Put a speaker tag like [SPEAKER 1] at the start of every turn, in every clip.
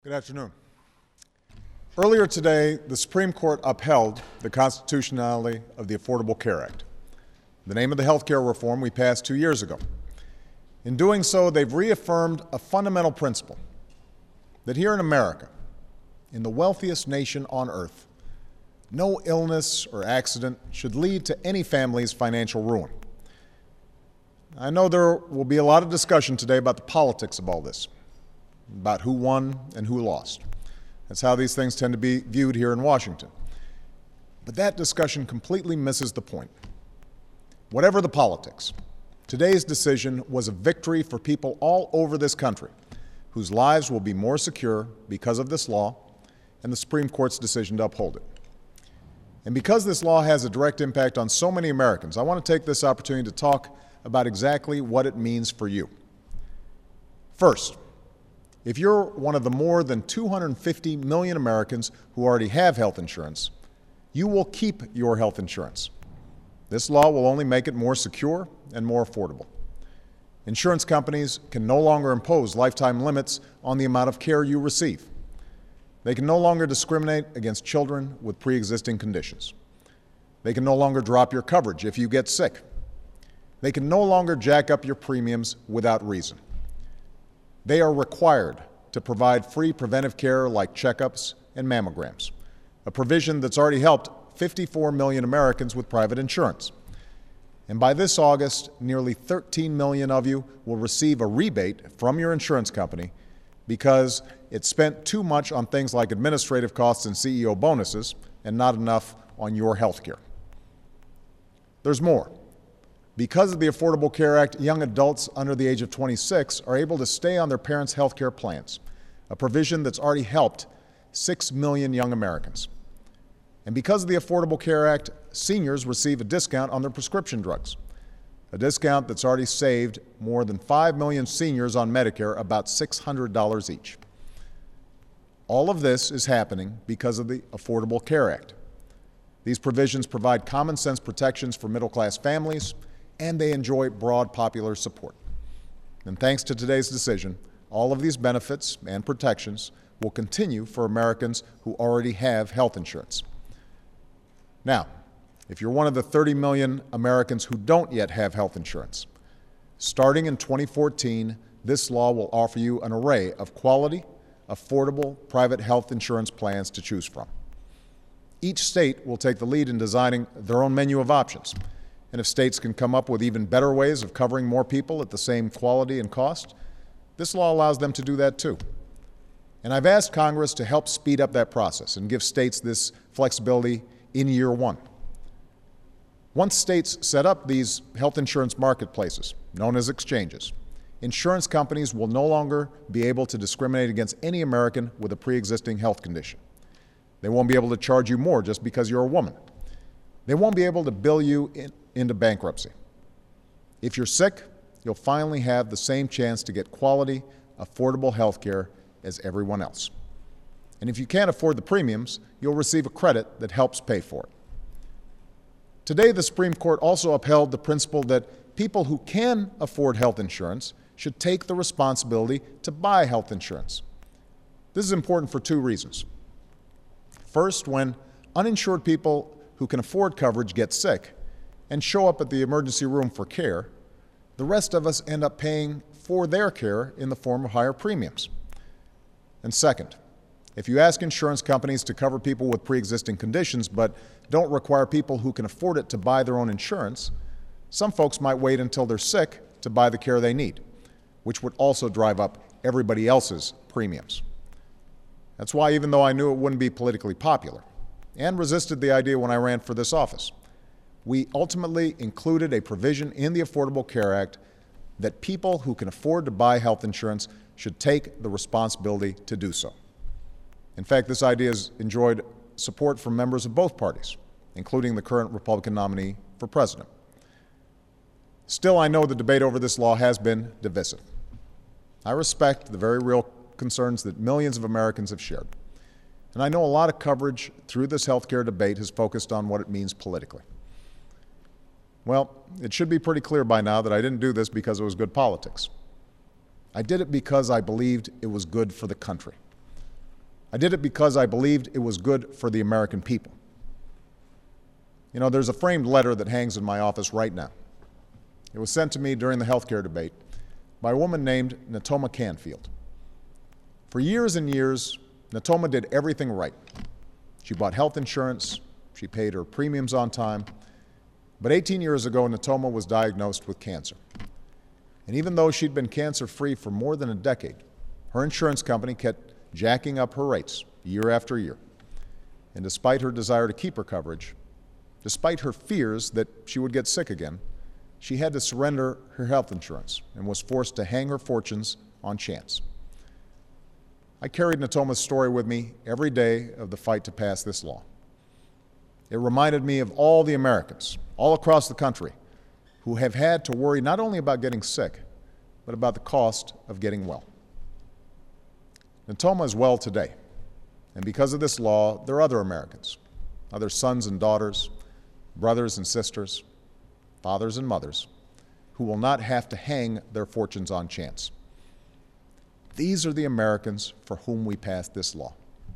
[SPEAKER 1] Good afternoon. Earlier today, the Supreme Court upheld the constitutionality of the Affordable Care Act, the name of the health care reform we passed 2 years ago. In doing so, they've reaffirmed a fundamental principle that here in America, in the wealthiest nation on earth, no illness or accident should lead to any family's financial ruin. I know there will be a lot of discussion today about the politics of all this, about who won and who lost. That's how these things tend to be viewed here in Washington. But that discussion completely misses the point. Whatever the politics, today's decision was a victory for people all over this country whose lives will be more secure because of this law and the Supreme Court's decision to uphold it. And because this law has a direct impact on so many Americans, I want to take this opportunity to talk about exactly what it means for you. First, if you're one of the more than 250 million Americans who already have health insurance, you will keep your health insurance. This law will only make it more secure and more affordable. Insurance companies can no longer impose lifetime limits on the amount of care you receive. They can no longer discriminate against children with pre-existing conditions. They can no longer drop your coverage if you get sick. They can no longer jack up your premiums without reason. They are required to provide free preventive care like checkups and mammograms, a provision that's already helped 54 million Americans with private insurance. And by this August, nearly 13 million of you will receive a rebate from your insurance company because it spent too much on things like administrative costs and CEO bonuses and not enough on your health care. There's more. Because of the Affordable Care Act, young adults under the age of 26 are able to stay on their parents' health care plans, a provision that's already helped 6 million young Americans. And because of the Affordable Care Act, seniors receive a discount on their prescription drugs, a discount that's already saved more than 5 million seniors on Medicare about $600 each. All of this is happening because of the Affordable Care Act. These provisions provide common sense protections for middle-class families, and they enjoy broad popular support. And thanks to today's decision, all of these benefits and protections will continue for Americans who already have health insurance. Now, if you're one of the 30 million Americans who don't yet have health insurance, starting in 2014, this law will offer you an array of quality, affordable private health insurance plans to choose from. Each state will take the lead in designing their own menu of options. And if states can come up with even better ways of covering more people at the same quality and cost, this law allows them to do that too. And I've asked Congress to help speed up that process and give states this flexibility in year one. Once states set up these health insurance marketplaces, known as exchanges, insurance companies will no longer be able to discriminate against any American with a pre-existing health condition. They won't be able to charge you more just because you're a woman. They won't be able to bill you into bankruptcy. If you're sick, you'll finally have the same chance to get quality, affordable health care as everyone else. And if you can't afford the premiums, you'll receive a credit that helps pay for it. Today, the Supreme Court also upheld the principle that people who can afford health insurance should take the responsibility to buy health insurance. This is important for two reasons. First, when uninsured people who can afford coverage get sick and show up at the emergency room for care, the rest of us end up paying for their care in the form of higher premiums. And second, if you ask insurance companies to cover people with pre-existing conditions but don't require people who can afford it to buy their own insurance, some folks might wait until they're sick to buy the care they need, which would also drive up everybody else's premiums. That's why, even though I knew it wouldn't be politically popular and resisted the idea when I ran for this office, we ultimately included a provision in the Affordable Care Act that people who can afford to buy health insurance should take the responsibility to do so. In fact, this idea has enjoyed support from members of both parties, including the current Republican nominee for president. Still, I know the debate over this law has been divisive. I respect the very real concerns that millions of Americans have shared. And I know a lot of coverage through this health care debate has focused on what it means politically. Well, it should be pretty clear by now that I didn't do this because it was good politics. I did it because I believed it was good for the country. I did it because I believed it was good for the American people. You know, there's a framed letter that hangs in my office right now. It was sent to me during the health care debate by a woman named Natoma Canfield. For years and years, Natoma did everything right. She bought health insurance, she paid her premiums on time, but 18 years ago, Natoma was diagnosed with cancer. And even though she'd been cancer-free for more than a decade, her insurance company kept jacking up her rates year after year. And despite her desire to keep her coverage, despite her fears that she would get sick again, she had to surrender her health insurance and was forced to hang her fortunes on chance. I carried Natoma's story with me every day of the fight to pass this law. It reminded me of all the Americans, all across the country, who have had to worry not only about getting sick, but about the cost of getting well. Natoma is well today, and because of this law, there are other Americans, other sons and daughters, brothers and sisters, fathers and mothers, who will not have to hang their fortunes on chance. These are the Americans for whom we passed this law.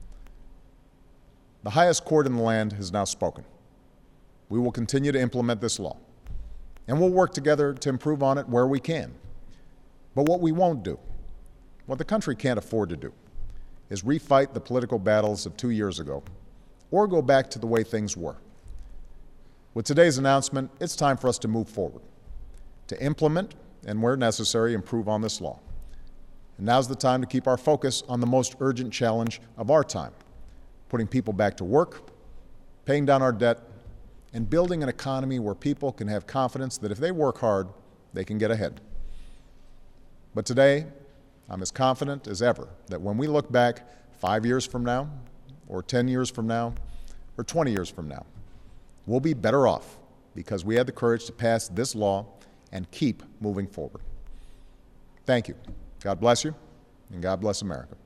[SPEAKER 1] The highest court in the land has now spoken. We will continue to implement this law, and we'll work together to improve on it where we can. But what we won't do, what the country can't afford to do, is refight the political battles of 2 years ago or go back to the way things were. With today's announcement, it's time for us to move forward, to implement and, where necessary, improve on this law. And now's the time to keep our focus on the most urgent challenge of our time, putting people back to work, paying down our debt, and building an economy where people can have confidence that if they work hard, they can get ahead. But today, I'm as confident as ever that when we look back 5 years from now, or 10 years from now, or 20 years from now, we'll be better off because we had the courage to pass this law and keep moving forward. Thank you. God bless you, and God bless America.